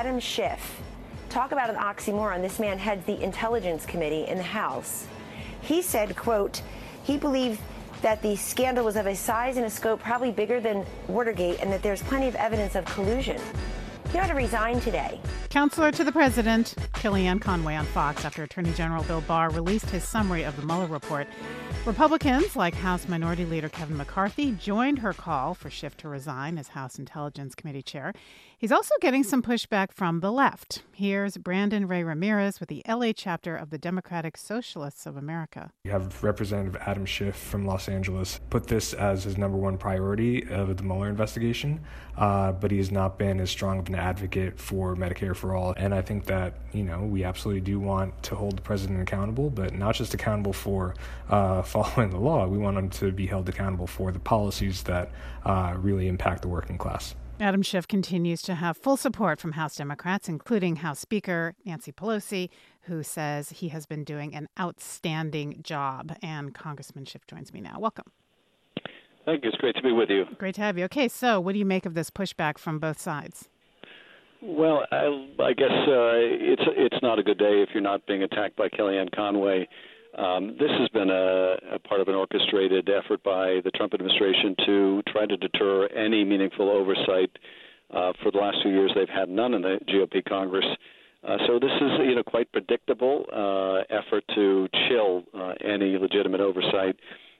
Adam Schiff. Talk about an oxymoron. This man heads the Intelligence Committee in the House. He said, quote, he believed that the scandal was of a size and a scope probably bigger than Watergate and that there's plenty of evidence of collusion. He ought to resign today. Counselor to the president, Kellyanne Conway on Fox after Attorney General Bill Barr released his summary of the Mueller report. Republicans, like House Minority Leader Kevin McCarthy, joined her call for Schiff to resign as House Intelligence Committee chair. He's also getting some pushback from the left. Here's Brandon Ray Ramirez with the LA chapter of the Democratic Socialists of America. You have Representative Adam Schiff from Los Angeles put this as his number one priority of the Mueller investigation, but he has not been as strong of an advocate for Medicare for all. And I think that, we absolutely do want to hold the president accountable, but not just accountable for following the law. We want him to be held accountable for the policies that really impact the working class. Adam Schiff continues to have full support from House Democrats, including House Speaker Nancy Pelosi, who says he has been doing an outstanding job. And Congressman Schiff joins me now. Welcome. Thank you. It's great to be with you. Great to have you. Okay, so what do you make of this pushback from both sides? Well, I guess it's not a good day if you're not being attacked by Kellyanne Conway. This has been a part of an orchestrated effort by the Trump administration to try to deter any meaningful oversight. For the last 2 years, they've had none in the GOP Congress. So this is, quite predictable effort to chill any legitimate oversight.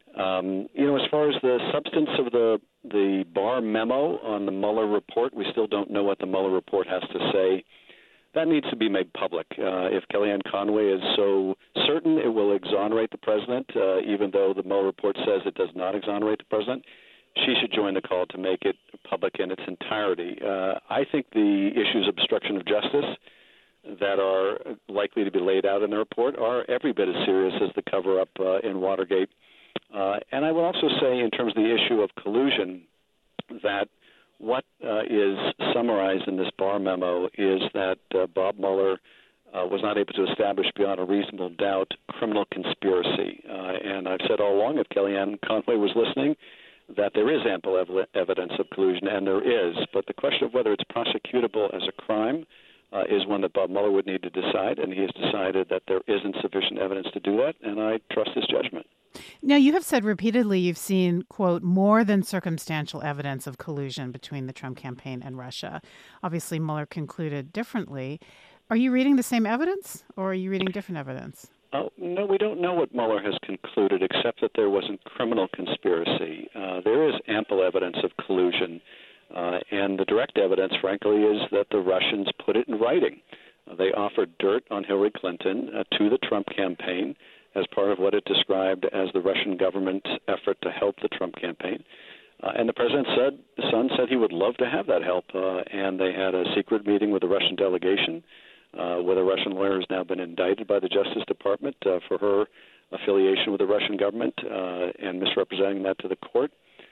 As far as the substance of the Barr memo on the Mueller report, we still don't know what the Mueller report has to say. That needs to be made public. If Kellyanne Conway is so certain it will exonerate the president, even though the Mueller report says it does not exonerate the president, she should join the call to make it public in its entirety. I think the issues of obstruction of justice that are likely to be laid out in the report are every bit as serious as the cover-up in Watergate. And I will also say, in terms of the issue of collusion, that what is summarized in this Barr memo is that Bob Mueller was not able to establish beyond a reasonable doubt criminal conspiracy. And I've said all along, if Kellyanne Conway was listening, that there is ample evidence of collusion, and there is. But the question of whether it's prosecutable as a crime is one that Bob Mueller would need to decide, and he has decided that there isn't sufficient evidence to do that, and I trust his judgment. Now, you have said repeatedly you've seen, quote, more than circumstantial evidence of collusion between the Trump campaign and Russia. Obviously, Mueller concluded differently. Are you reading the same evidence, or are you reading different evidence? No, we don't know what Mueller has concluded, except that there wasn't criminal conspiracy. There is ample evidence of collusion, and the direct evidence, frankly, is that the Russians put it in writing. They offered dirt on Hillary Clinton to the Trump campaign as part of what it described as the Russian government's effort to help the Trump campaign. And the president's son said he would love to have that help, and they had a secret meeting with the Russian delegation, with a Russian lawyer who's now been indicted by the Justice Department for her affiliation with the Russian government and misrepresenting that to the court.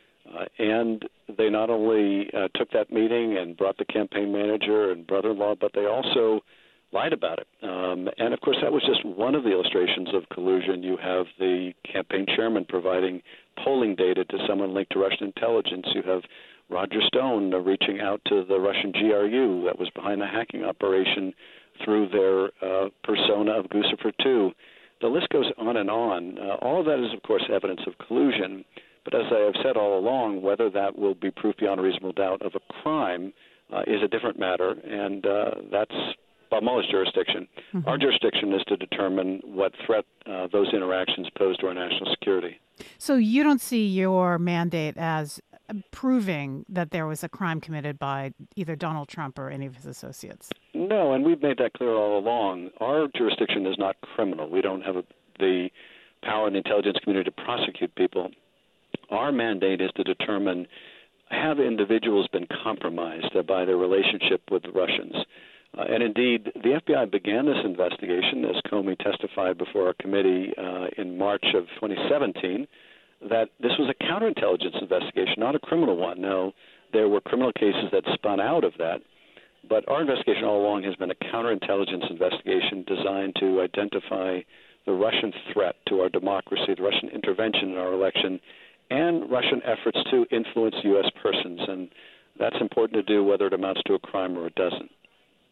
And they not only took that meeting and brought the campaign manager and brother-in-law, but they also lied about it. And, of course, that was just one of the illustrations of collusion. You have the campaign chairman providing polling data to someone linked to Russian intelligence. You have Roger Stone reaching out to the Russian GRU that was behind the hacking operation through their persona of Guccifer II. The list goes on and on. All of that is, of course, evidence of collusion. But as I have said all along, whether that will be proof beyond a reasonable doubt of a crime is a different matter, and that's Bob Mueller's jurisdiction. Mm-hmm. Our jurisdiction is to determine what threat those interactions pose to our national security. So you don't see your mandate as proving that there was a crime committed by either Donald Trump or any of his associates? No, and we've made that clear all along. Our jurisdiction is not criminal. We don't have the power in the intelligence community to prosecute people. Our mandate is to determine, have individuals been compromised by their relationship with the Russians? And indeed, the FBI began this investigation, as Comey testified before our committee in March of 2017, that this was a counterintelligence investigation, not a criminal one. Now, there were criminal cases that spun out of that, but our investigation all along has been a counterintelligence investigation designed to identify the Russian threat to our democracy, the Russian intervention in our election, and Russian efforts to influence U.S. persons. And that's important to do whether it amounts to a crime or it doesn't.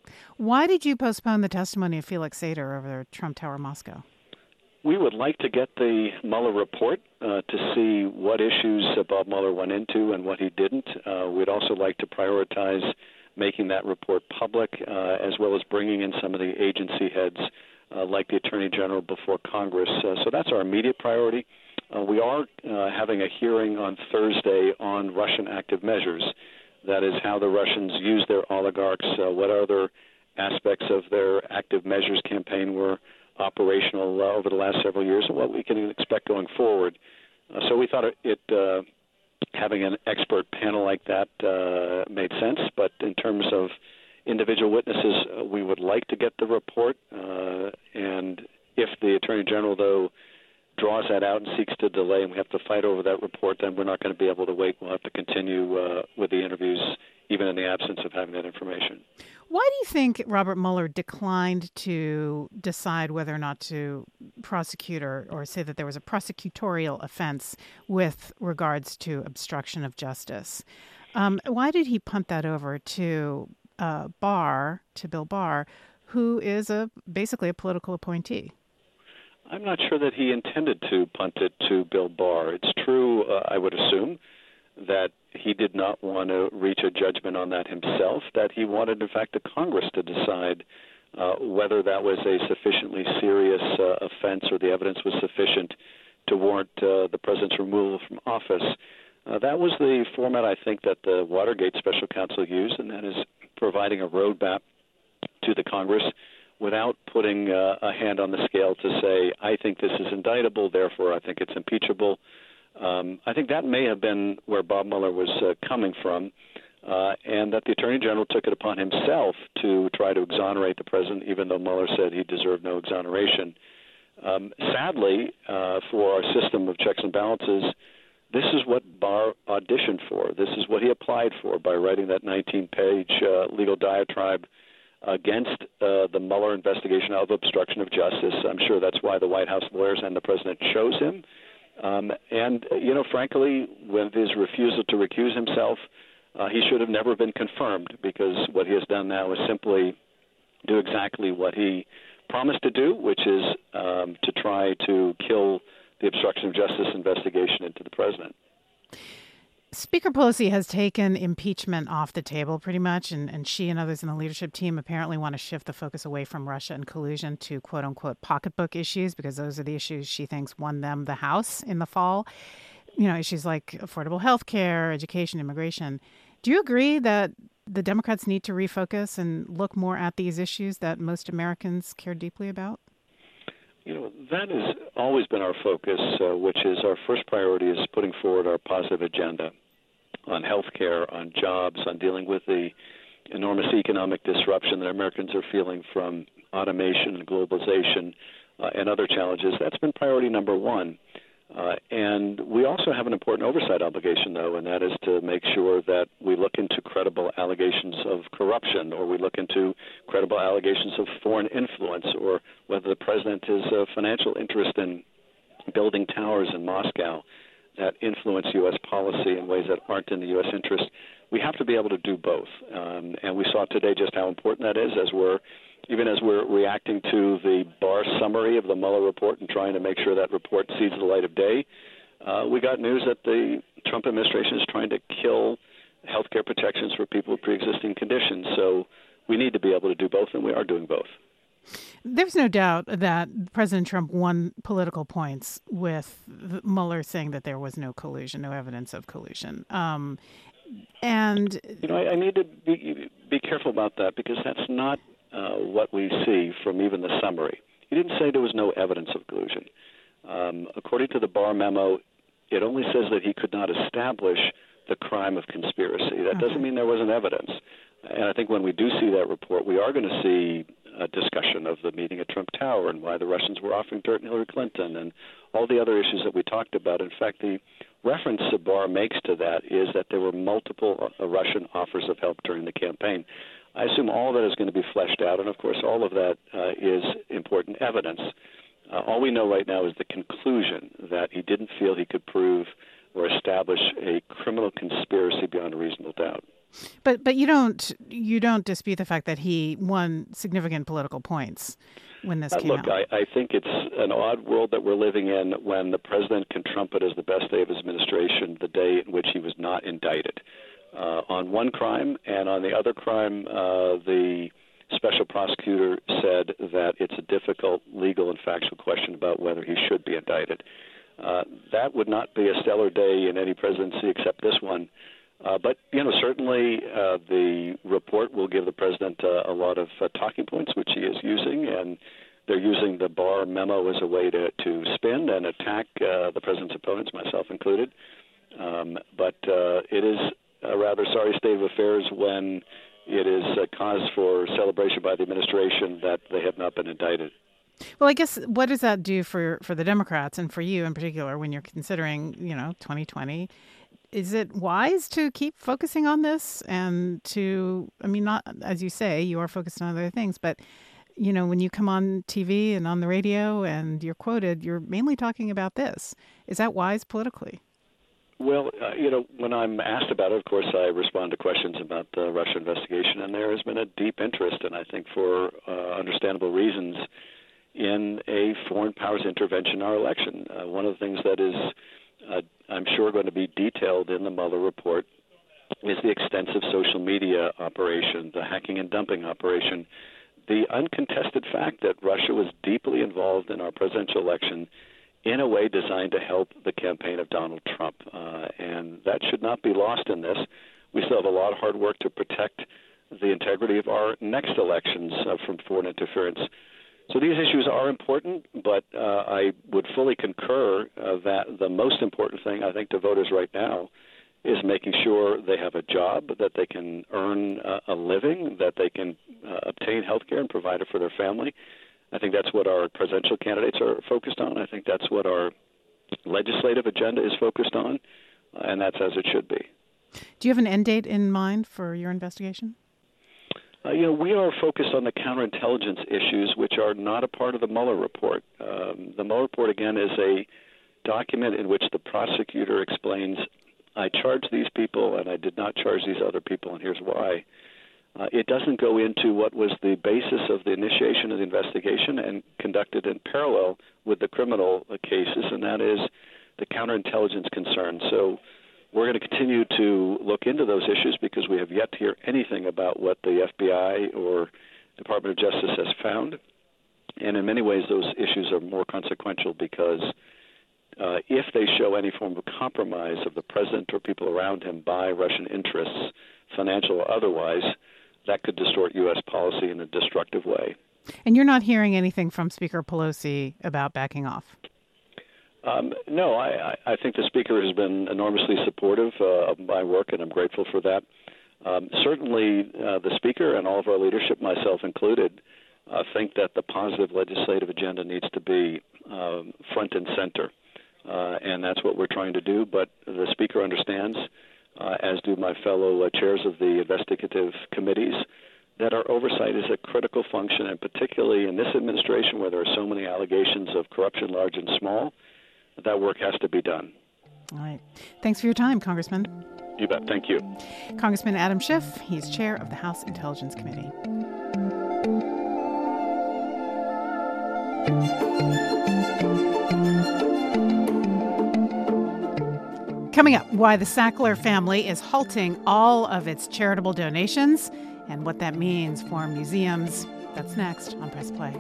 Why did you postpone the testimony of Felix Sater over Trump Tower Moscow? We would like to get the Mueller report to see what issues Bob Mueller went into and what he didn't. We'd also like to prioritize making that report public, as well as bringing in some of the agency heads, like the Attorney General, before Congress. So that's our immediate priority. We are having a hearing on Thursday on Russian active measures. That is how the Russians use their oligarchs, what other aspects of their active measures campaign were operational over the last several years, and what we can expect going forward. So we thought having an expert panel like that made sense, but in terms of individual witnesses, we would like to get the report, and if the Attorney General, though, draws that out and seeks to delay and we have to fight over that report, then we're not going to be able to wait. We'll have to continue with the interviews, even in the absence of having that information. Why do you think Robert Mueller declined to decide whether or not to prosecute or say that there was a prosecutorial offense with regards to obstruction of justice? Why did he punt that over to Bill Barr, who is basically a political appointee? I'm not sure that he intended to punt it to Bill Barr. It's true, I would assume, that he did not want to reach a judgment on that himself, that he wanted, in fact, the Congress to decide whether that was a sufficiently serious offense or the evidence was sufficient to warrant the president's removal from office. That was the format, I think, that the Watergate special counsel used, and that is providing a roadmap to the Congress without putting a hand on the scale to say, I think this is indictable, therefore I think it's impeachable. I think that may have been where Bob Mueller was coming from, and that the Attorney General took it upon himself to try to exonerate the president, even though Mueller said he deserved no exoneration. Sadly, for our system of checks and balances, this is what Barr auditioned for. This is what he applied for by writing that 19-page legal diatribe against the Mueller investigation of obstruction of justice. I'm sure that's why the White House lawyers and the president chose him. And, frankly, with his refusal to recuse himself, he should have never been confirmed, because what he has done now is simply do exactly what he promised to do, which is to try to kill the obstruction of justice investigation into the president. Speaker Pelosi has taken impeachment off the table pretty much, and she and others in the leadership team apparently want to shift the focus away from Russia and collusion to quote-unquote pocketbook issues, because those are the issues she thinks won them the House in the fall. Issues like affordable health care, education, immigration. Do you agree that the Democrats need to refocus and look more at these issues that most Americans care deeply about? That has always been our focus, which is our first priority is putting forward our positive agenda on health care, on jobs, on dealing with the enormous economic disruption that Americans are feeling from automation and globalization and other challenges. That's been priority number one. And we also have an important oversight obligation, though, and that is to make sure that we look into credible allegations of corruption, or we look into credible allegations of foreign influence, or whether the president has a financial interest in building towers in Moscow that influence U.S. policy in ways that aren't in the U.S. interest. We have to be able to do both. And we saw today just how important that is as we're reacting to the Barr summary of the Mueller report and trying to make sure that report sees the light of day. We got news that the Trump administration is trying to kill health care protections for people with pre-existing conditions. So we need to be able to do both, and we are doing both. There's no doubt that President Trump won political points with Mueller saying that there was no collusion, no evidence of collusion. And I need to be careful about that, because that's not what we see from even the summary. He didn't say there was no evidence of collusion. According to the Barr memo, it only says that he could not establish the crime of conspiracy. That doesn't mean there wasn't evidence. And I think when we do see that report, we are going to see a discussion of the meeting at Trump Tower and why the Russians were offering dirt in Hillary Clinton and all the other issues that we talked about. In fact, the reference that Barr makes to that is that there were multiple Russian offers of help during the campaign. I assume all of that is going to be fleshed out, and of course all of that is important evidence. All we know right now is the conclusion that he didn't feel he could prove or establish a criminal conspiracy beyond a reasonable doubt. But you don't dispute the fact that he won significant political points when this came out. I think it's an odd world that we're living in when the president can trumpet as the best day of his administration the day in which he was not indicted on one crime, and on the other crime, the special prosecutor said that it's a difficult legal and factual question about whether he should be indicted. That would not be a stellar day in any presidency except this one. But certainly the report will give the president a lot of talking points, which he is using, and they're using the Barr memo as a way to spin and attack the president's opponents, myself included. But it is a rather sorry state of affairs when it is a cause for celebration by the administration that they have not been indicted. Well, I guess what does that do for the Democrats and for you in particular when you're considering, 2020? Is it wise to keep focusing on this and not, as you say, you are focused on other things, but, when you come on TV and on the radio and you're quoted, you're mainly talking about this. Is that wise politically? Well, when I'm asked about it, of course, I respond to questions about the Russia investigation, and there has been a deep interest, and I think for understandable reasons, in a foreign powers intervention in our election. One of the things that is, I'm sure, going to be detailed in the Mueller report is the extensive social media operation, the hacking and dumping operation, the uncontested fact that Russia was deeply involved in our presidential election in a way designed to help the campaign of Donald Trump. And that should not be lost in this. We still have a lot of hard work to protect the integrity of our next elections from foreign interference. So these issues are important, but I would fully concur that the most important thing, I think, to voters right now is making sure they have a job, that they can earn a living, that they can obtain health care and provide it for their family. I think that's what our presidential candidates are focused on. I think that's what our legislative agenda is focused on, and that's as it should be. Do you have an end date in mind for your investigation? We are focused on the counterintelligence issues, which are not a part of the Mueller report. The Mueller report, again, is a document in which the prosecutor explains, I charged these people and I did not charge these other people, and here's why. It doesn't go into what was the basis of the initiation of the investigation and conducted in parallel with the criminal cases, and that is the counterintelligence concern. So we're going to continue to look into those issues because we have yet to hear anything about what the FBI or Department of Justice has found. And in many ways, those issues are more consequential because if they show any form of compromise of the president or people around him by Russian interests, financial or otherwise, that could distort U.S. policy in a destructive way. And you're not hearing anything from Speaker Pelosi about backing off? No, I think the Speaker has been enormously supportive of my work, and I'm grateful for that. Certainly, the Speaker and all of our leadership, myself included, think that the positive legislative agenda needs to be front and center, and that's what we're trying to do. But the Speaker understands, as do my fellow chairs of the investigative committees, that our oversight is a critical function, and particularly in this administration where there are so many allegations of corruption, large and small, that work has to be done. All right. Thanks for your time, Congressman. You bet. Thank you. Congressman Adam Schiff, he's chair of the House Intelligence Committee. Coming up, why the Sackler family is halting all of its charitable donations and what that means for museums. That's next on Press Play.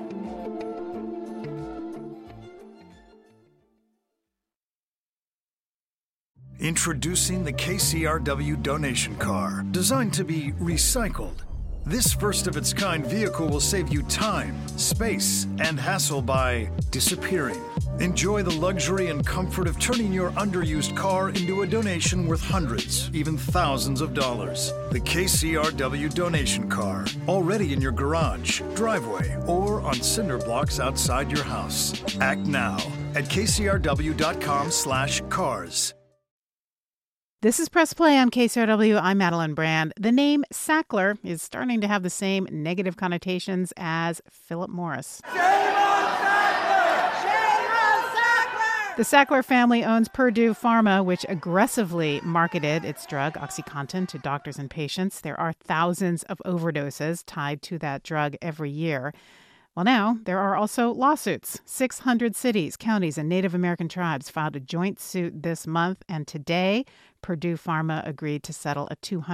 Introducing the KCRW donation car, designed to be recycled. This first-of-its-kind vehicle will save you time, space, and hassle by disappearing. Enjoy the luxury and comfort of turning your underused car into a donation worth hundreds, even thousands of dollars. The KCRW donation car, already in your garage, driveway, or on cinder blocks outside your house. Act now at kcrw.com/cars. This is Press Play on KCRW. I'm Madeline Brand. The name Sackler is starting to have the same negative connotations as Philip Morris. Shame on Sackler! Shame on Sackler! The Sackler family owns Purdue Pharma, which aggressively marketed its drug, OxyContin, to doctors and patients. There are thousands of overdoses tied to that drug every year. Well, now there are also lawsuits. 600 cities, counties, and Native American tribes filed a joint suit this month, and today Purdue Pharma agreed to settle a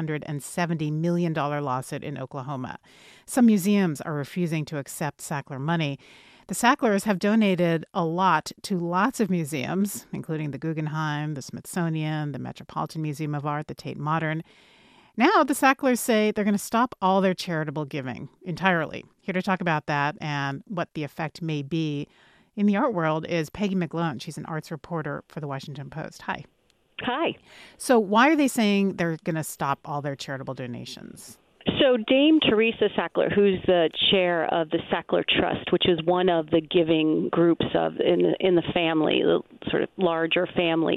$270 million lawsuit in Oklahoma. Some museums are refusing to accept Sackler money. The Sacklers have donated a lot to lots of museums, including the Guggenheim, the Smithsonian, the Metropolitan Museum of Art, the Tate Modern. Now the Sacklers say they're going to stop all their charitable giving entirely. Here to talk about that and what the effect may be in the art world is Peggy McGlone. She's an arts reporter for The Washington Post. Hi. Hi. So why are they saying they're going to stop all their charitable donations? So Dame Teresa Sackler, who's the chair of the Sackler Trust, which is one of the giving groups in the family, the sort of larger family,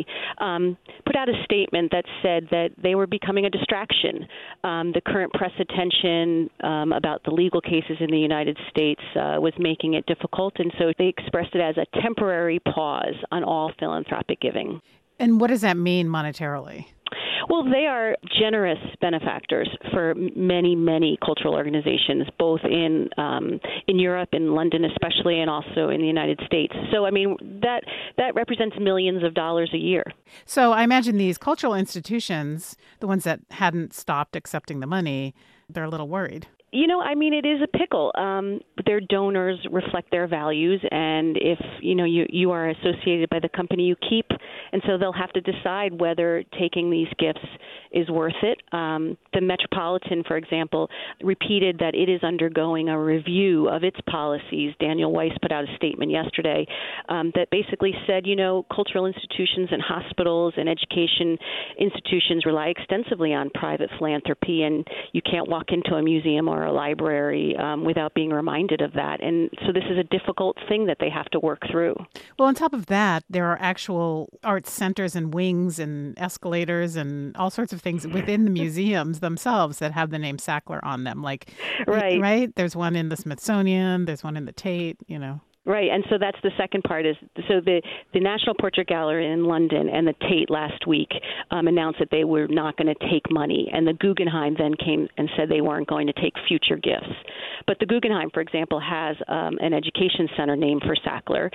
put out a statement that said that they were becoming a distraction. The current press attention about the legal cases in the United States was making it difficult, and so they expressed it as a temporary pause on all philanthropic giving. And what does that mean monetarily? Well, they are generous benefactors for many, many cultural organizations, both in Europe, in London especially, and also in the United States. So, I mean, that represents millions of dollars a year. So I imagine these cultural institutions, the ones that hadn't stopped accepting the money, they're a little worried. You know, I mean, it is a pickle. Their donors reflect their values, and if, you are associated by the company you keep, and so they'll have to decide whether taking these gifts is worth it. The Metropolitan, for example, repeated that it is undergoing a review of its policies. Daniel Weiss put out a statement yesterday that basically said, cultural institutions and hospitals and education institutions rely extensively on private philanthropy, and you can't walk into a museum or a library without being reminded of that. And so this is a difficult thing that they have to work through. Well, on top of that, there are actual art centers and wings and escalators and all sorts of things within the museums themselves that have the name Sackler on them. Right? There's one in the Smithsonian, there's one in the Tate, Right, and so that's the second part is, so the National Portrait Gallery in London and the Tate last week announced that they were not going to take money, and the Guggenheim then came and said they weren't going to take future gifts. But the Guggenheim, for example, has an education center named for Sackler.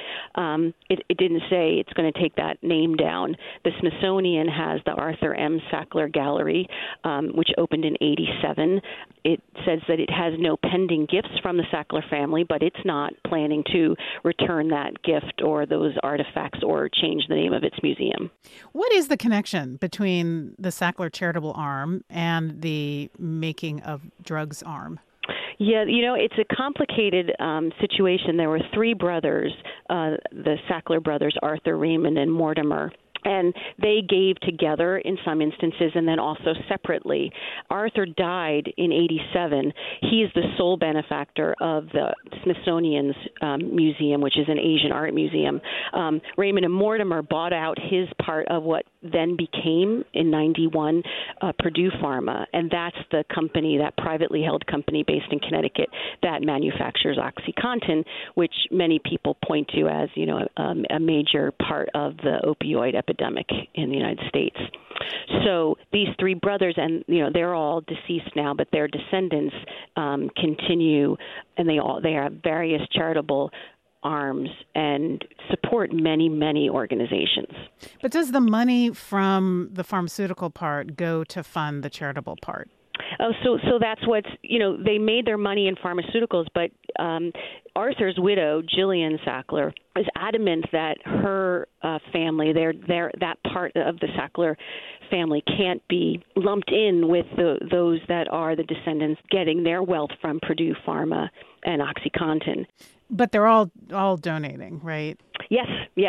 It didn't say it's going to take that name down. The Smithsonian has the Arthur M. Sackler Gallery, which opened in '87. It says that it has no pending gifts from the Sackler family, but it's not planning to return that gift or those artifacts or change the name of its museum. What is the connection between the Sackler charitable arm and the making of drugs arm? Yeah, it's a complicated situation. There were three brothers, the Sackler brothers, Arthur, Raymond, and Mortimer. And they gave together in some instances and then also separately. Arthur died in '87. He is the sole benefactor of the Smithsonian's museum, which is an Asian art museum. Raymond and Mortimer bought out his part of what then became, in '91, Purdue Pharma. And that's the company, that privately held company based in Connecticut that manufactures OxyContin, which many people point to as, a major part of the opioid epidemic in the United States. So these three brothers, and they're all deceased now, but their descendants continue, and they have various charitable arms and support many, many organizations. But does the money from the pharmaceutical part go to fund the charitable part? Oh, so that's what's, they made their money in pharmaceuticals, but Arthur's widow, Jillian Sackler, is adamant that her family, that part of the Sackler family can't be lumped in with those that are the descendants getting their wealth from Purdue Pharma and OxyContin. But they're all donating, right? Yes,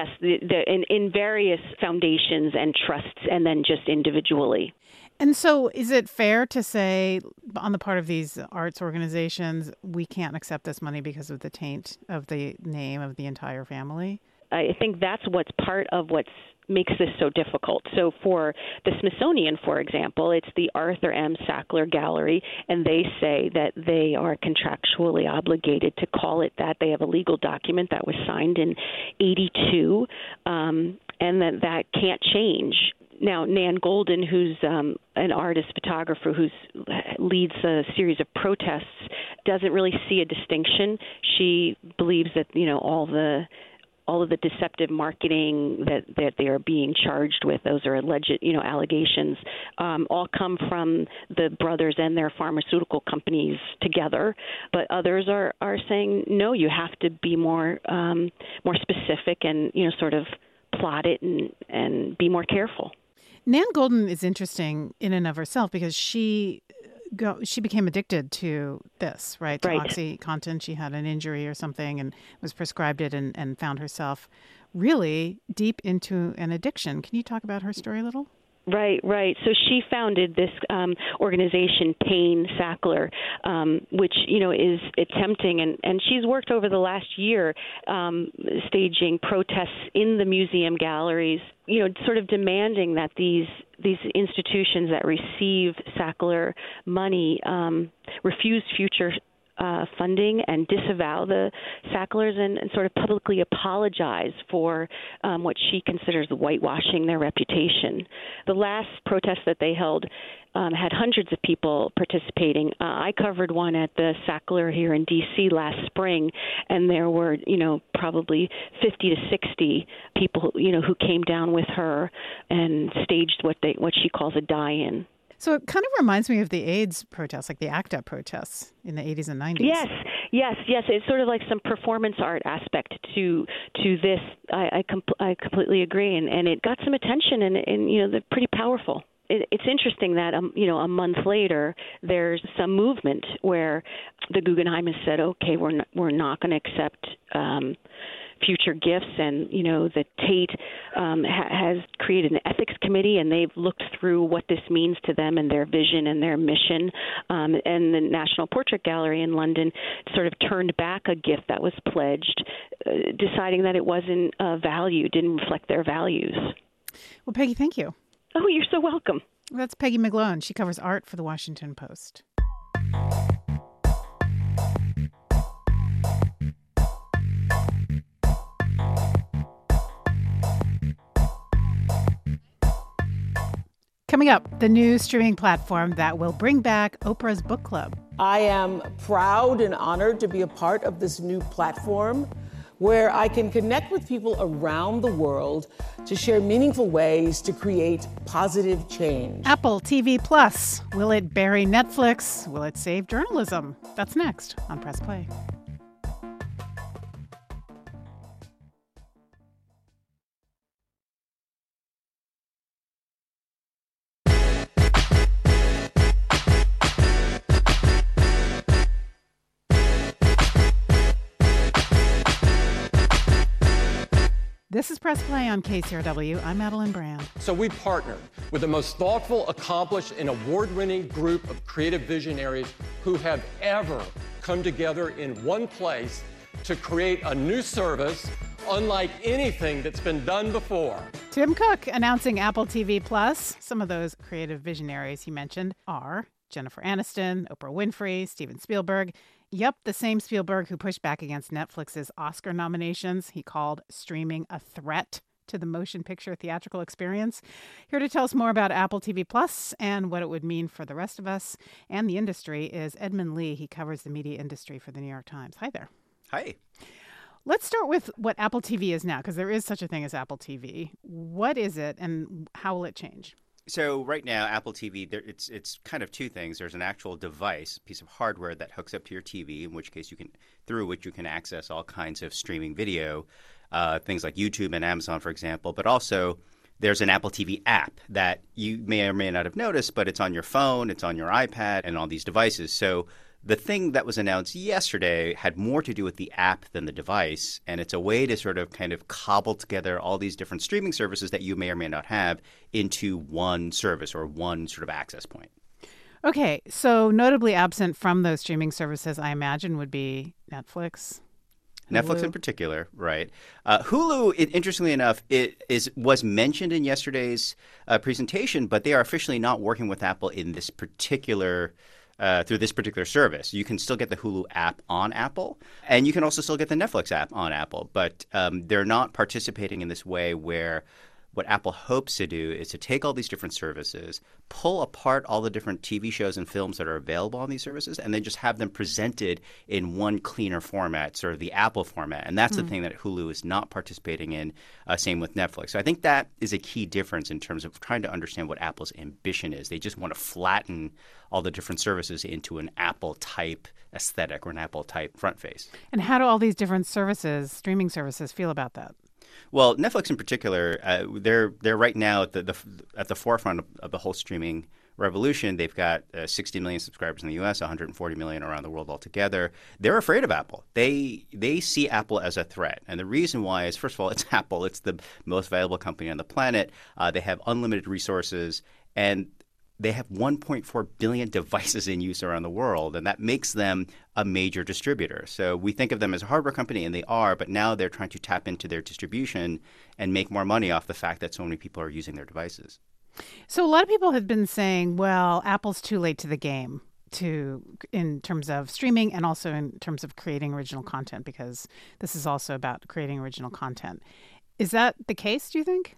in various foundations and trusts, and then just individually. And so is it fair to say on the part of these arts organizations, we can't accept this money because of the taint of the name of the entire family? I think that's what's part of what's makes this so difficult. So for the Smithsonian, for example, it's the Arthur M. Sackler Gallery, and they say that they are contractually obligated to call it that. They have a legal document that was signed in 1982, and that can't change. Now, Nan Goldin, who's an artist photographer who leads a series of protests, doesn't really see a distinction. She believes that, all of the deceptive marketing that they are being charged with, those are alleged, allegations, all come from the brothers and their pharmaceutical companies together. But others are saying, no, you have to be more specific and, sort of plot it and be more careful. Nan Goldin is interesting in and of herself because she became addicted to this, right? To OxyContin. She had an injury or something and was prescribed it and found herself really deep into an addiction. Can you talk about her story a little? Right. So she founded this organization, Payne Sackler, which, is attempting, and she's worked over the last year staging protests in the museum galleries, sort of demanding that these institutions that receive Sackler money refuse future funding and disavow the Sacklers and sort of publicly apologize for what she considers whitewashing their reputation. The last protest that they held had hundreds of people participating. I covered one at the Sackler here in D.C. last spring, and there were, probably 50 to 60 people, who came down with her and staged what she calls a die-in. So it kind of reminds me of the AIDS protests, like the ACT UP protests in the 80s and 90s. Yes. It's sort of like some performance art aspect to this. I completely agree, and it got some attention, and they're pretty powerful. It's interesting that a month later there's some movement where the Guggenheim has said, okay, we're not going to accept future gifts, and the Tate has created an ethics committee, and they've looked through what this means to them and their vision and their mission. And the National Portrait Gallery in London sort of turned back a gift that was pledged, deciding that it wasn't didn't reflect their values. Well, Peggy, thank you. Oh, you're so welcome. That's Peggy McGlone. She covers art for the Washington Post. Coming up, the new streaming platform that will bring back Oprah's book club. I am proud and honored to be a part of this new platform where I can connect with people around the world to share meaningful ways to create positive change. Apple TV Plus. Will it bury Netflix? Will it save journalism? That's next on Press Play. This is Press Play on KCRW. I'm Madeline Brand. So we partnered with the most thoughtful, accomplished, and award-winning group of creative visionaries who have ever come together in one place to create a new service unlike anything that's been done before. Tim Cook announcing Apple TV Plus. Some of those creative visionaries he mentioned are Jennifer Aniston, Oprah Winfrey, Steven Spielberg. Yep, the same Spielberg who pushed back against Netflix's Oscar nominations. He called streaming a threat to the motion picture theatrical experience. Here to tell us more about Apple TV Plus and what it would mean for the rest of us and the industry is Edmund Lee. He covers the media industry for the New York Times. Hi there. Hi. Let's start with what Apple TV is now, because there is such a thing as Apple TV. What is it and how will it change? So right now, Apple TV, it's kind of two things. There's an actual device, piece of hardware that hooks up to your TV, through which you can access all kinds of streaming video, things like YouTube and Amazon, for example. But also, there's an Apple TV app that you may or may not have noticed, but it's on your phone, it's on your iPad, and all these devices. So the thing that was announced yesterday had more to do with the app than the device, and it's a way to sort of kind of cobble together all these different streaming services that you may or may not have into one service or one sort of access point. Okay, so notably absent from those streaming services, I imagine, would be Netflix. Netflix in particular, right? Hulu, interestingly enough, was mentioned in yesterday's presentation, but they are officially not working with Apple in this particular through this particular service. You can still get the Hulu app on Apple, and you can also still get the Netflix app on Apple, but they're not participating in this way where what Apple hopes to do is to take all these different services, pull apart all the different TV shows and films that are available on these services, and then just have them presented in one cleaner format, sort of the Apple format. And that's the thing that Hulu is not participating in, same with Netflix. So I think that is a key difference in terms of trying to understand what Apple's ambition is. They just want to flatten all the different services into an Apple-type aesthetic or an Apple-type front face. And how do all these different services, streaming services, feel about that? Well, Netflix in particular, they're right now at the forefront of the whole streaming revolution. They've got 60 million subscribers in the U.S., 140 million around the world altogether. They're afraid of Apple. They see Apple as a threat, and the reason why is, first of all, it's Apple. It's the most valuable company on the planet. They have unlimited resources, and they have 1.4 billion devices in use around the world, and that makes them a major distributor. So we think of them as a hardware company, and they are, but now they're trying to tap into their distribution and make more money off the fact that so many people are using their devices. So a lot of people have been saying, well, Apple's too late to the game in terms of streaming and also in terms of creating original content, because this is also about creating original content. Is that the case, do you think?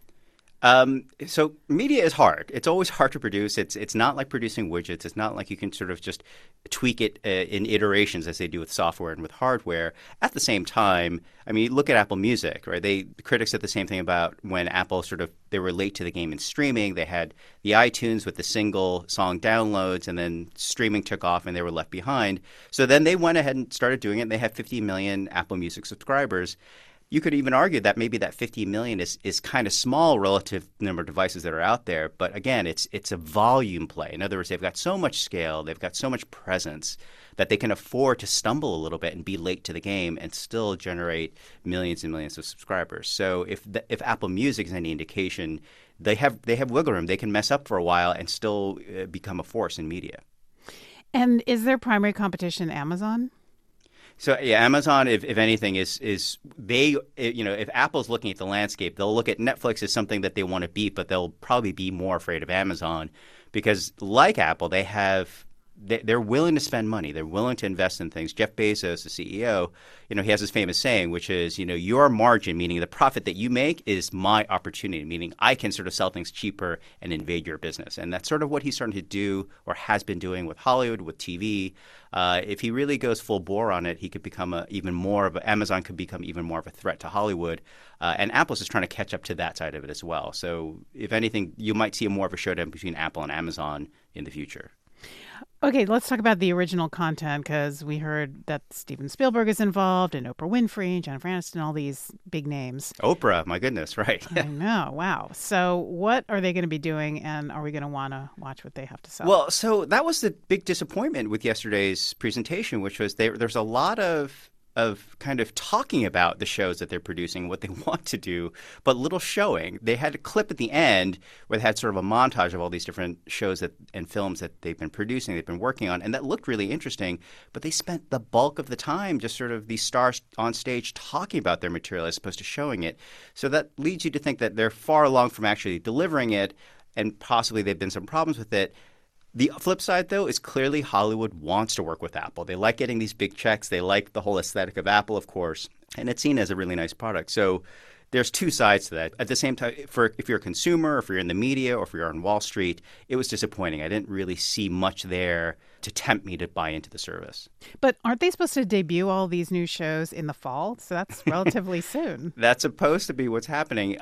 So media is hard. It's always hard to produce. It's not like producing widgets. It's not like you can sort of just tweak it in iterations as they do with software and with hardware. At the same time, I mean, look at Apple Music, right? The critics said the same thing about when Apple they were late to the game in streaming. They had the iTunes with the single song downloads, and then streaming took off and they were left behind. So then they went ahead and started doing it, and they had 50 million Apple Music subscribers. You could even argue that maybe that 50 million is kind of small relative to the number of devices that are out there. But again, it's a volume play. In other words, they've got so much scale, they've got so much presence that they can afford to stumble a little bit and be late to the game and still generate millions and millions of subscribers. So if Apple Music is any indication, they have wiggle room. They can mess up for a while and still become a force in media. And is their primary competition Amazon? So yeah, Amazon, if anything, is they, if Apple's looking at the landscape, they'll look at Netflix as something that they want to beat, but they'll probably be more afraid of Amazon because, like Apple, they're willing to spend money. They're willing to invest in things. Jeff Bezos, the CEO, he has this famous saying, which is, your margin, meaning the profit that you make, is my opportunity, meaning I can sort of sell things cheaper and invade your business. And that's sort of what he's starting to do or has been doing with Hollywood, with TV. If he really goes full bore on it, he could become Amazon could become even more of a threat to Hollywood. And Apple's just trying to catch up to that side of it as well. So if anything, you might see more of a showdown between Apple and Amazon in the future. Okay, let's talk about the original content, because we heard that Steven Spielberg is involved and Oprah Winfrey, Jennifer Aniston, all these big names. Oprah, my goodness, right. I know, wow. So what are they going to be doing, and are we going to want to watch what they have to sell? Well, so that was the big disappointment with yesterday's presentation, which was there's a lot of kind of talking about the shows that they're producing, what they want to do, but little showing. They had a clip at the end where they had sort of a montage of all these different shows and films that they've been producing, they've been working on, and that looked really interesting. But they spent the bulk of the time just sort of these stars on stage talking about their material as opposed to showing it. So that leads you to think that they're far along from actually delivering it, and possibly there've been some problems with it. The flip side, though, is clearly Hollywood wants to work with Apple. They like getting these big checks. They like the whole aesthetic of Apple, of course, and it's seen as a really nice product. So there's two sides to that. At the same time, if you're a consumer, or if you're in the media, or if you're on Wall Street, it was disappointing. I didn't really see much there to tempt me to buy into the service. But aren't they supposed to debut all these new shows in the fall? So that's relatively soon. That's supposed to be what's happening.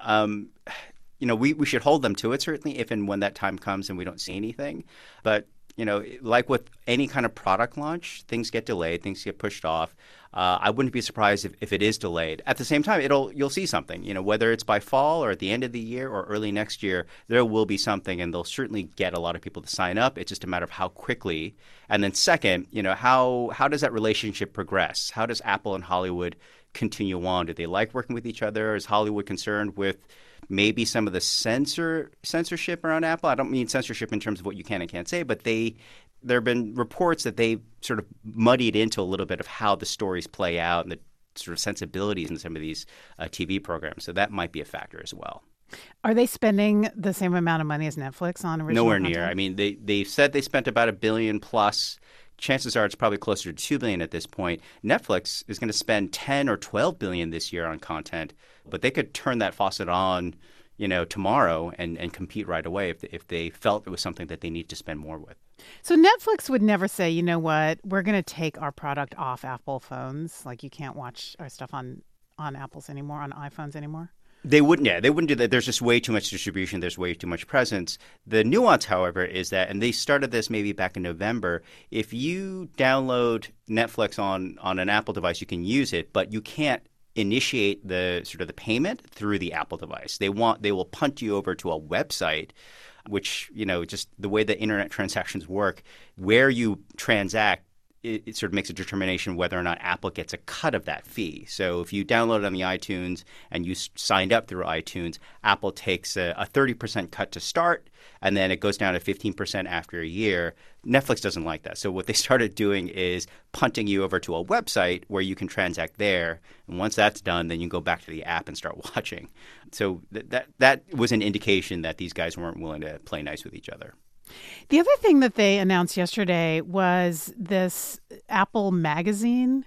We should hold them to it, certainly, if and when that time comes and we don't see anything. But, like with any kind of product launch, things get delayed, things get pushed off. I wouldn't be surprised if it is delayed. At the same time, you'll see something. Whether it's by fall or at the end of the year or early next year, there will be something, and they'll certainly get a lot of people to sign up. It's just a matter of how quickly. And then second, how does that relationship progress? How does Apple and Hollywood continue on? Do they like working with each other? Is Hollywood concerned with maybe some of the censorship around Apple? I don't mean censorship in terms of what you can and can't say, but there have been reports that they sort of muddied into a little bit of how the stories play out and sort of sensibilities in some of these TV programs. So that might be a factor as well. Are they spending the same amount of money as Netflix on original Nowhere content? near. I mean, they said they spent about $1 billion plus. Chances are it's probably closer to $2 billion at this point. Netflix is going to spend $10 or $12 billion this year on content, but they could turn that faucet on, tomorrow and compete right away if they felt it was something that they need to spend more with. So Netflix would never say, you know what, we're going to take our product off Apple phones. Like you can't watch our stuff on Apples anymore, on iPhones anymore. They wouldn't do that. There's just way too much distribution. There's way too much presence. The nuance, however, is that, and they started this maybe back in November, if you download Netflix on an Apple device, you can use it, but you can't initiate the payment through the Apple device. They will punt you over to a website, which, just the way the internet transactions work, where you transact, it sort of makes a determination whether or not Apple gets a cut of that fee. So if you download it on the iTunes and you signed up through iTunes, Apple takes a 30% cut to start, and then it goes down to 15% after a year. Netflix doesn't like that. So what they started doing is punting you over to a website where you can transact there. And once that's done, then you go back to the app and start watching. So that was an indication that these guys weren't willing to play nice with each other. The other thing that they announced yesterday was this Apple magazine.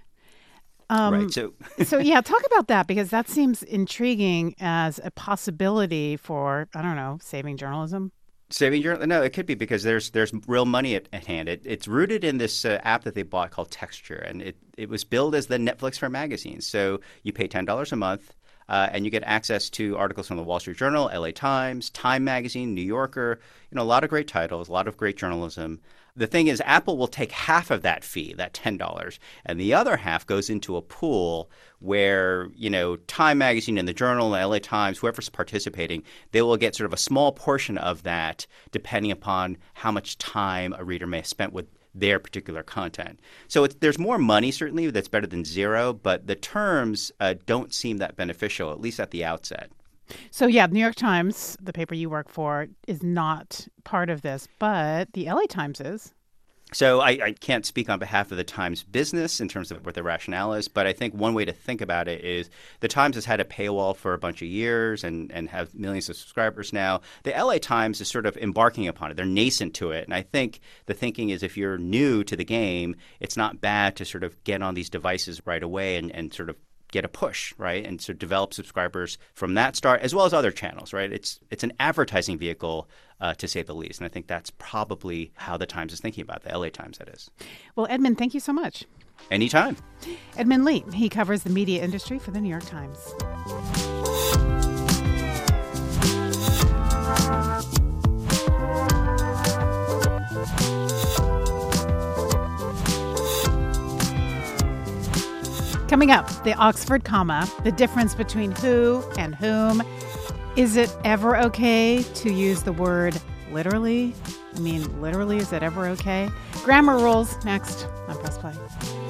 Right. So yeah, talk about that, because that seems intriguing as a possibility for, I don't know, saving journalism. Saving journalism? No, it could be, because there's real money at hand. It's rooted in this app that they bought called Texture, and it was billed as the Netflix for magazines. So you pay $10 a month. And you get access to articles from the Wall Street Journal, LA Times, Time Magazine, New Yorker, a lot of great titles, a lot of great journalism. The thing is, Apple will take half of that fee, that $10, and the other half goes into a pool where, Time Magazine and the Journal and LA Times, whoever's participating, they will get sort of a small portion of that depending upon how much time a reader may have spent with their particular content. So there's more money, certainly, that's better than zero, but the terms don't seem that beneficial, at least at the outset. So, yeah, the New York Times, the paper you work for, is not part of this, but the LA Times is. So I can't speak on behalf of the Times business in terms of what the rationale is, but I think one way to think about it is the Times has had a paywall for a bunch of years and have millions of subscribers now. The LA Times is sort of embarking upon it. They're nascent to it. And I think the thinking is if you're new to the game, it's not bad to sort of get on these devices right away and sort of get a push, right? And so develop subscribers from that start, as well as other channels, right? It's an advertising vehicle, to say the least. And I think that's probably how the Times is thinking about it, the LA Times, that is. Well, Edmund, thank you so much. Anytime. Edmund Lee, he covers the media industry for the New York Times. Coming up, the Oxford comma, the difference between who and whom. Is it ever okay to use the word literally? I mean, literally, is it ever okay? Grammar rules next on Press Play.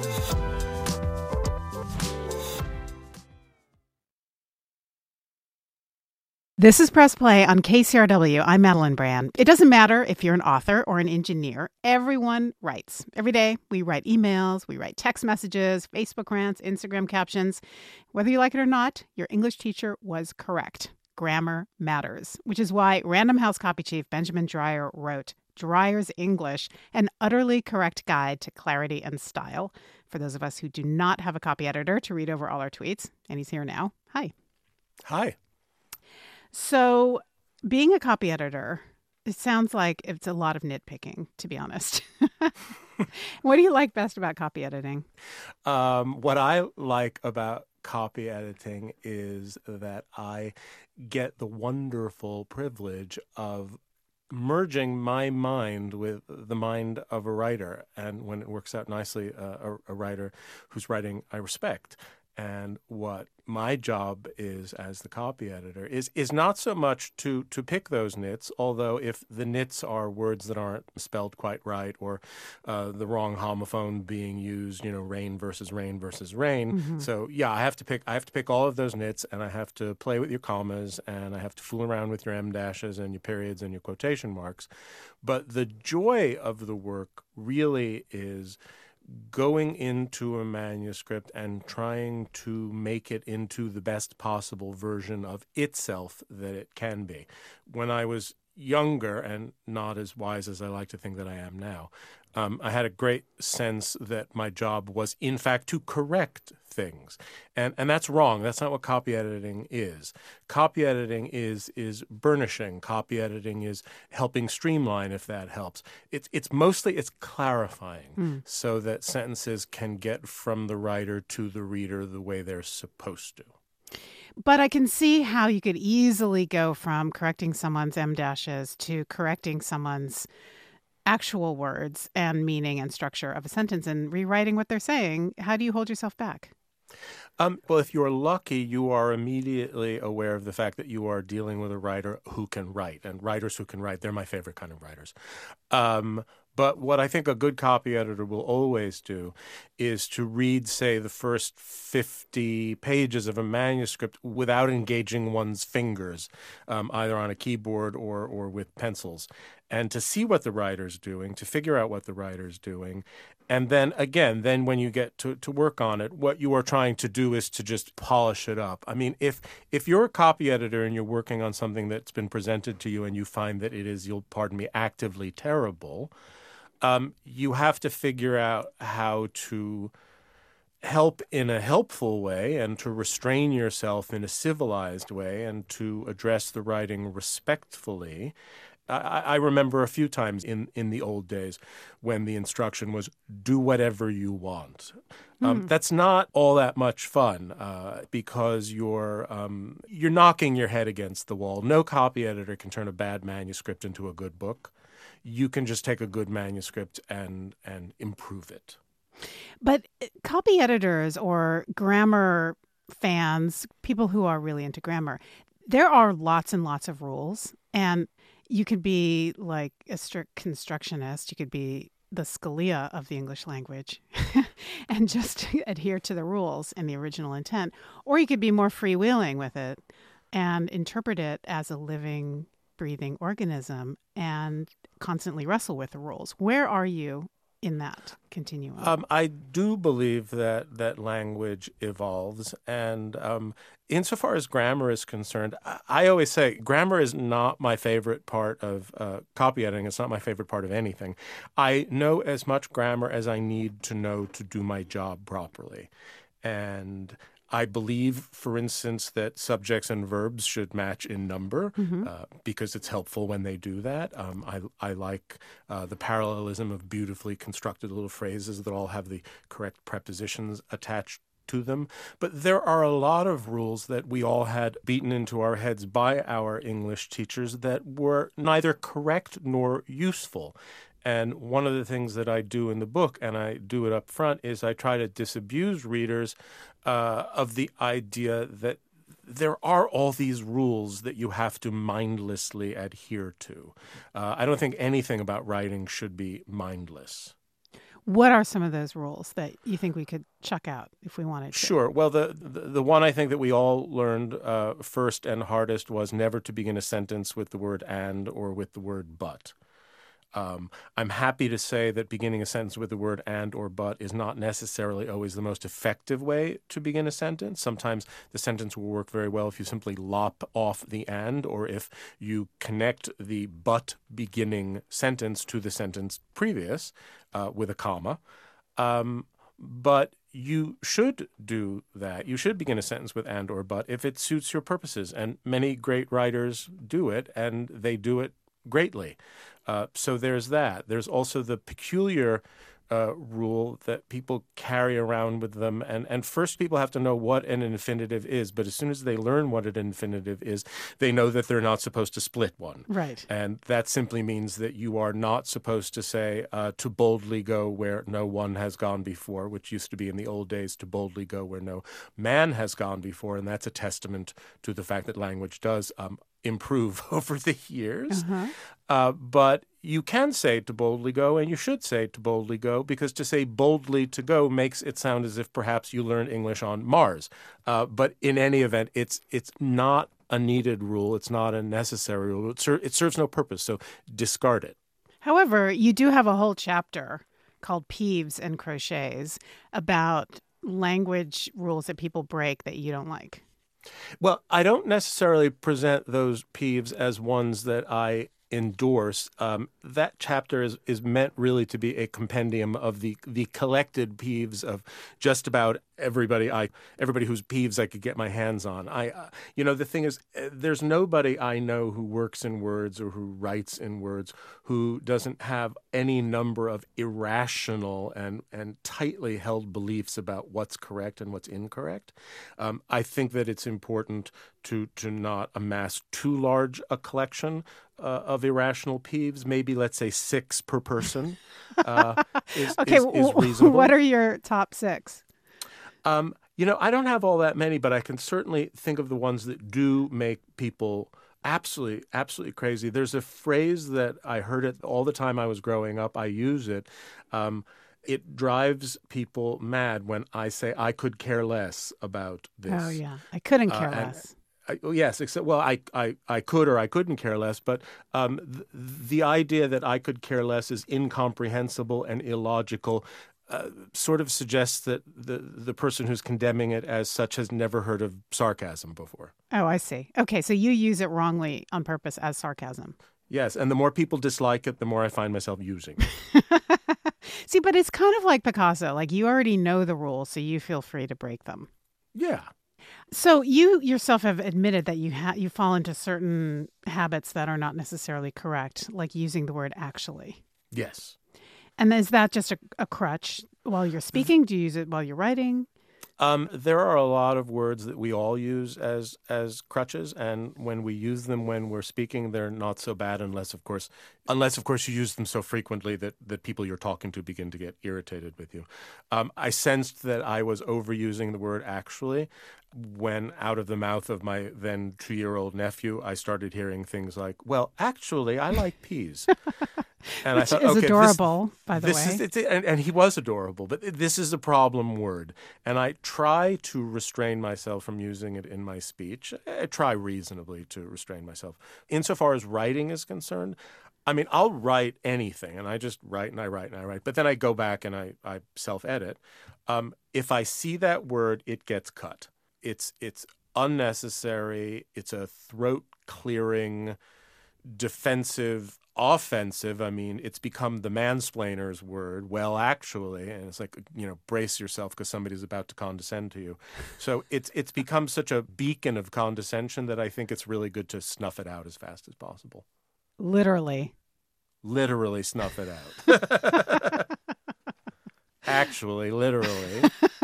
This is Press Play on KCRW. I'm Madeline Brand. It doesn't matter if you're an author or an engineer. Everyone writes. Every day, we write emails, we write text messages, Facebook rants, Instagram captions. Whether you like it or not, your English teacher was correct. Grammar matters, which is why Random House copy chief Benjamin Dreyer wrote Dreyer's English, an utterly correct guide to clarity and style. For those of us who do not have a copy editor to read over all our tweets, and he's here now. Hi. Hi. So being a copy editor, it sounds like it's a lot of nitpicking, to be honest. What do you like best about copy editing? What I like about copy editing is that I get the wonderful privilege of merging my mind with the mind of a writer. And when it works out nicely, a writer whose writing I respect. And what my job is as the copy editor is not so much to pick those nits, although if the nits are words that aren't spelled quite right or the wrong homophone being used, rain versus rain versus rain. Mm-hmm. So yeah, I have to pick all of those nits, and I have to play with your commas, and I have to fool around with your em dashes and your periods and your quotation marks. But the joy of the work really is going into a manuscript and trying to make it into the best possible version of itself that it can be. When I was younger and not as wise as I like to think that I am now, I had a great sense that my job was, in fact, to correct things. And that's wrong. That's not what copy editing is. Copy editing is burnishing. Copy editing is helping streamline, if that helps. It's mostly clarifying so that sentences can get from the writer to the reader the way they're supposed to. But I can see how you could easily go from correcting someone's M-dashes to correcting someone's actual words and meaning and structure of a sentence and rewriting what they're saying. How do you hold yourself back? Well, if you're lucky, you are immediately aware of the fact that you are dealing with a writer who can write. And writers who can write, they're my favorite kind of writers. But what I think a good copy editor will always do is to read, say, the first 50 pages of a manuscript without engaging one's fingers, either on a keyboard or with pencils, and to see what the writer's doing, to figure out what the writer's doing. And then, again, when you get to work on it, what you are trying to do is to just polish it up. I mean, if you're a copy editor and you're working on something that's been presented to you and you find that it is, you'll pardon me, actively terrible, you have to figure out how to help in a helpful way and to restrain yourself in a civilized way and to address the writing respectfully. I remember a few times in the old days when the instruction was, do whatever you want. That's not all that much fun because you're knocking your head against the wall. No copy editor can turn a bad manuscript into a good book. You can just take a good manuscript and improve it. But copy editors or grammar fans, people who are really into grammar, there are lots and lots of rules. And you could be like a strict constructionist. You could be the Scalia of the English language and just adhere to the rules and the original intent. Or you could be more freewheeling with it and interpret it as a living, breathing organism and constantly wrestle with the rules. Where are you in that continuum? I do believe that language evolves. And insofar as grammar is concerned, I always say grammar is not my favorite part of copy editing. It's not my favorite part of anything. I know as much grammar as I need to know to do my job properly. And I believe, for instance, that subjects and verbs should match in number because it's helpful when they do that. I like the parallelism of beautifully constructed little phrases that all have the correct prepositions attached to them. But there are a lot of rules that we all had beaten into our heads by our English teachers that were neither correct nor useful. And one of the things that I do in the book, and I do it up front, is I try to disabuse readers of the idea that there are all these rules that you have to mindlessly adhere to. I don't think anything about writing should be mindless. What are some of those rules that you think we could chuck out if we wanted to? Sure. Well, the one I think that we all learned first and hardest was never to begin a sentence with the word and or with the word but. I'm happy to say that beginning a sentence with the word and or but is not necessarily always the most effective way to begin a sentence. Sometimes the sentence will work very well if you simply lop off the and, or if you connect the but beginning sentence to the sentence previous with a comma. But you should do that. You should begin a sentence with and or but if it suits your purposes. And many great writers do it, and they do it greatly. So there's that. There's also the peculiar rule that people carry around with them. And first people have to know what an infinitive is. But as soon as they learn what an infinitive is, they know that they're not supposed to split one. Right. And that simply means that you are not supposed to say to boldly go where no one has gone before, which used to be in the old days to boldly go where no man has gone before. And that's a testament to the fact that language does improve over the years. But you can say to boldly go, and you should say to boldly go, because to say boldly to go makes it sound as if perhaps you learned English on Mars. But in any event, it's not a needed rule. It's not a necessary rule. It serves no purpose, so discard it. However, you do have a whole chapter called Peeves and Crochets about language rules that people break that you don't like. Well, I don't necessarily present those peeves as ones that I endorse. That chapter is meant really to be a compendium of the collected peeves of just about everybody whose peeves I could get my hands on. The thing is, there's nobody I know who works in words or who writes in words who doesn't have any number of irrational and tightly held beliefs about what's correct and what's incorrect. I think that it's important to not amass too large a collection of irrational peeves. Maybe, let's say, 6 per person is reasonable. What are your top 6? I don't have all that many, but I can certainly think of the ones that do make people absolutely, absolutely crazy. There's a phrase that I heard it all the time I was growing up. I use it. It drives people mad when I say I could care less about this. Oh, yeah. I couldn't care less. Yes, except, well, I could or I couldn't care less, but the idea that I could care less is incomprehensible and illogical. Sort of suggests that the person who's condemning it as such has never heard of sarcasm before. Oh, I see. Okay, so you use it wrongly on purpose as sarcasm. Yes, and the more people dislike it, the more I find myself using it. See, but it's kind of like Picasso. Like, you already know the rules, so you feel free to break them. Yeah. So you yourself have admitted that you fall into certain habits that are not necessarily correct, like using the word actually. Yes. And is that just a crutch while you're speaking? Do you use it while you're writing? There are a lot of words that we all use as crutches, and when we use them when we're speaking, they're not so bad unless of course you use them so frequently that people you're talking to begin to get irritated with you. I sensed that I was overusing the word actually when out of the mouth of my then 2-year-old nephew, I started hearing things like, well, actually, I like peas. And Which is adorable, by the way. And he was adorable, but this is a problem word. And I try to restrain myself from using it in my speech. I try reasonably to restrain myself. Insofar as writing is concerned, I mean, I'll write anything, and I just write and I write and I write. But then I go back and I self-edit. If I see that word, it gets cut. It's unnecessary. It's a throat-clearing, defensive, offensive. I mean, it's become the mansplainer's word, well, actually, and it's like, brace yourself because somebody's about to condescend to you. So it's become such a beacon of condescension that I think it's really good to snuff it out as fast as possible. Literally snuff it out. Actually, literally.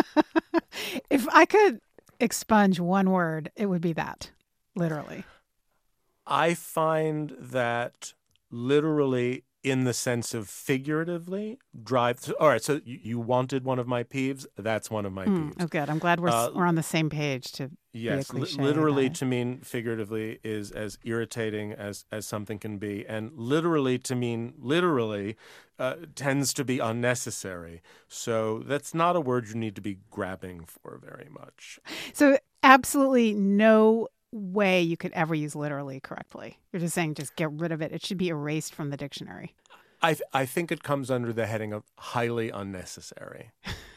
If I could expunge one word, it would be that. Literally. I find that literally, in the sense of figuratively, drive. All right, so you wanted one of my peeves. That's one of my peeves. Oh, good. I'm glad we're on the same page. To yes, be a cliche literally to mean figuratively is as irritating as something can be, and literally to mean literally tends to be unnecessary. So that's not a word you need to be grabbing for very much. So absolutely no way you could ever use literally correctly. You're just saying just get rid of it. It should be erased from the dictionary. I think it comes under the heading of highly unnecessary.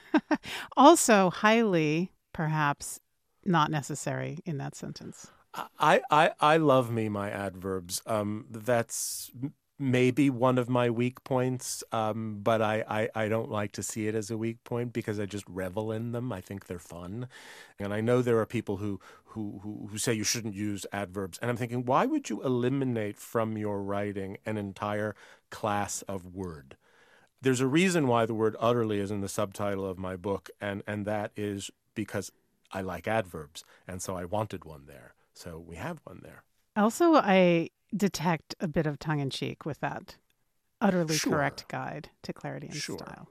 Also, highly, perhaps, not necessary in that sentence. I love my adverbs. That's maybe one of my weak points, but I don't like to see it as a weak point because I just revel in them. I think they're fun. And I know there are people who say you shouldn't use adverbs. And I'm thinking, why would you eliminate from your writing an entire class of word? There's a reason why the word utterly is in the subtitle of my book, and that is because I like adverbs, and so I wanted one there. So we have one there. Also, I detect a bit of tongue-in-cheek with that utterly correct guide to clarity and style.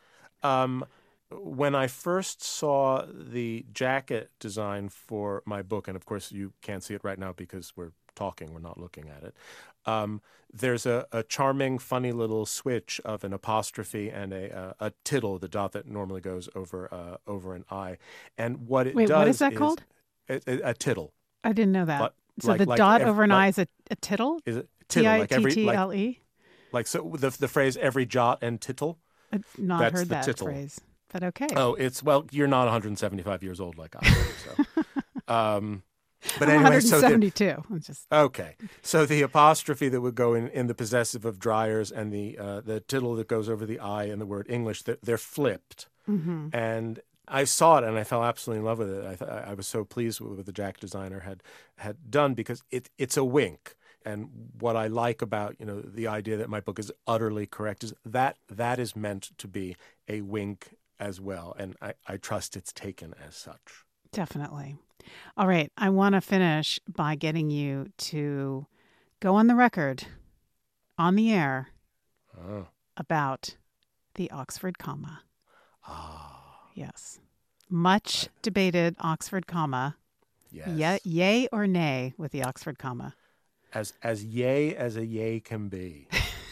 When I first saw the jacket design for my book, and of course you can't see it right now because we're talking, we're not looking at it, there's a charming, funny little switch of an apostrophe and a tittle, the dot that normally goes over an I. And what it does what is that called? A tittle. I didn't know that. So the dot over an I is a tittle? Is it tittle? Tittle? Like so the phrase every jot and tittle? I've not That's heard the that tittle. phrase, but okay. Oh, you're not 175 years old like I am. So. But I'm anyway, 172. Okay. So the apostrophe that would go in the possessive of Dryers and the tittle that goes over the I in the word English, they're flipped. Mm-hmm. And I saw it and I fell absolutely in love with it. I was so pleased with what the Jack designer had done because it's a wink. And what I like about the idea that my book is utterly correct is that is meant to be a wink as well. And I trust it's taken as such. Definitely. All right. I want to finish by getting you to go on the record, on the air, about the Oxford comma. Yes. Much debated Oxford comma. Yes. Yay or nay with the Oxford comma? As yay as a yay can be.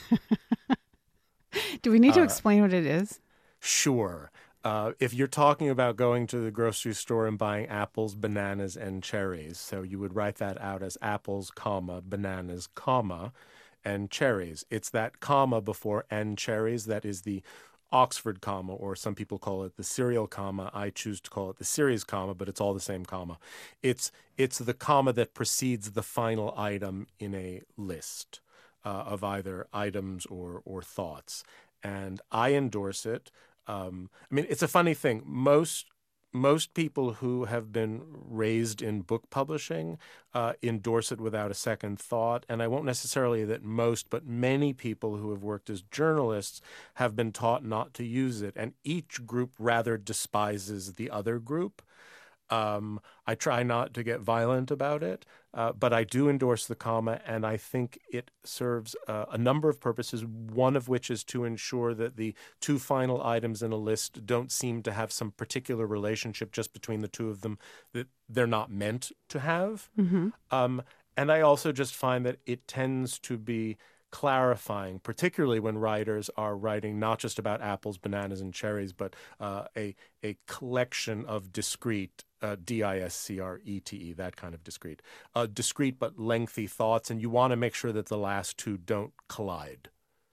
Do we need to explain what it is? Sure. If you're talking about going to the grocery store and buying apples, bananas, and cherries, so you would write that out as apples, comma, bananas, comma, and cherries. It's that comma before and cherries that is the Oxford comma, or some people call it the serial comma. I choose to call it the series comma, but it's all the same comma. It's the comma that precedes the final item in a list of either items or thoughts. And I endorse it. It's a funny thing. Most people who have been raised in book publishing endorse it without a second thought. And I won't necessarily that most, but many people who have worked as journalists have been taught not to use it. And each group rather despises the other group. I try not to get violent about it, but I do endorse the comma, and I think it serves a number of purposes, one of which is to ensure that the two final items in a list don't seem to have some particular relationship just between the two of them that they're not meant to have. Mm-hmm. And I also just find that it tends to be clarifying, particularly when writers are writing not just about apples, bananas, and cherries, but a collection of discrete, discrete, that kind of discrete but lengthy thoughts, and you want to make sure that the last two don't collide.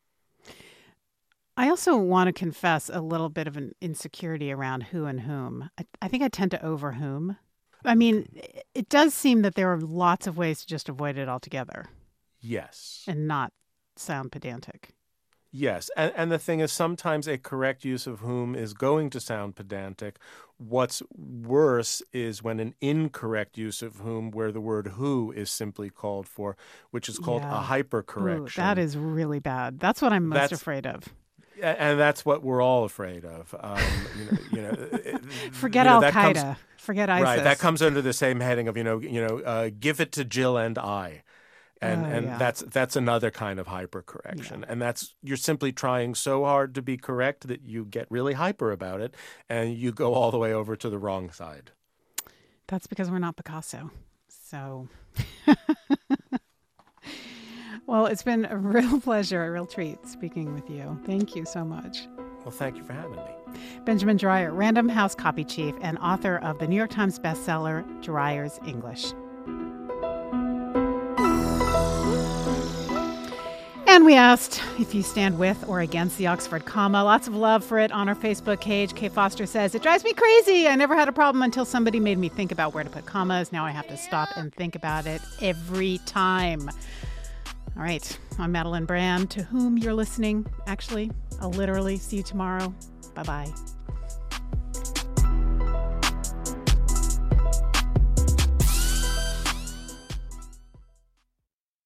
I also want to confess a little bit of an insecurity around who and whom. I think I tend to over whom. I mean, it does seem that there are lots of ways to just avoid it altogether. Yes. And not sound pedantic. Yes. And the thing is, sometimes a correct use of whom is going to sound pedantic. What's worse is when an incorrect use of whom, where the word who is simply called for, which is called a hypercorrection. Ooh, that is really bad. That's what I'm most afraid of. And that's what we're all afraid of. Forget Al-Qaeda. Forget ISIS. Right. That comes under the same heading of, give it to Jill and I. And that's another kind of hypercorrection. And you're simply trying so hard to be correct that you get really hyper about it and you go all the way over to the wrong side. That's because we're not Picasso. So, well, it's been a real pleasure, a real treat speaking with you. Thank you so much. Well, thank you for having me. Benjamin Dreyer, Random House copy chief and author of the New York Times bestseller, Dreyer's English. And we asked if you stand with or against the Oxford comma. Lots of love for it on our Facebook page. Kay Foster says, it drives me crazy. I never had a problem until somebody made me think about where to put commas. Now I have to stop and think about it every time. All right. I'm Madeline Brand, to whom you're listening. Actually, I'll literally see you tomorrow. Bye-bye.